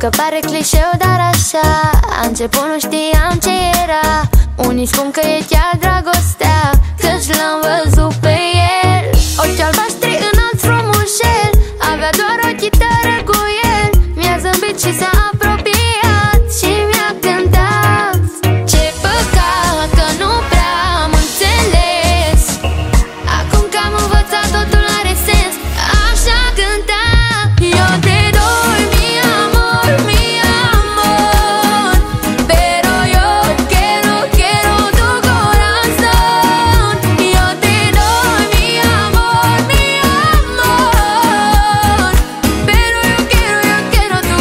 că pare clișeu, dar așa a început, nu știam ce era. Unii spun că e chiar dragostea, căci l-am văzut pe el. Ochi albaștri înalt frumușel, avea doar o chitară cu el. Mi-a zâmbit și s-a apropiat și mi-a cântat. Ce păcat că nu prea am înțeles, acum că am învățat totul are sens. Așa cânta. Eu te doy mi amor, pero yo quiero tu corazón. Yo te doy mi amor, pero yo quiero tu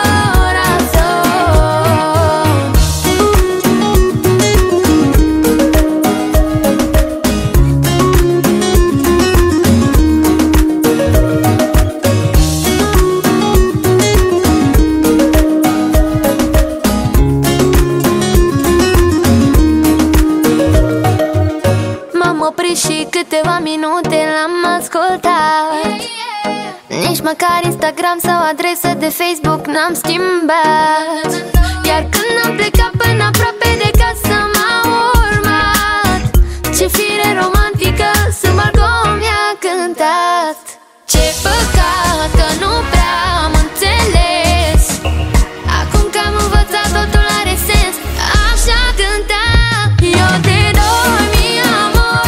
M-am oprit și câteva minute l-am ascultat. Nici măcar Instagram sau adresă de Facebook n-am schimbat. Iar când am plecat până aproape de casă m-a urmat. Ce fire romantică, sub balcon mi-a cântat. Ce păcat că nu prea am înțeles, acum că am învățat totul are sens. Așa cânta. Eu te doy mi amor,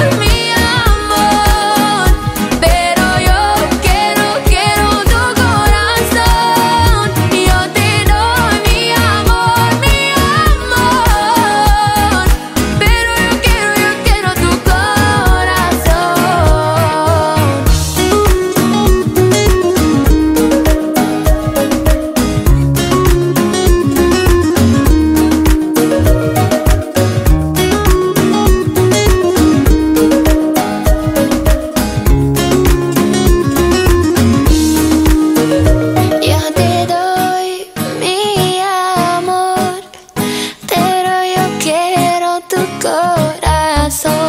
pero yo quiero tu corazón. Yo te doy mi amor, pero yo quiero tu corazón.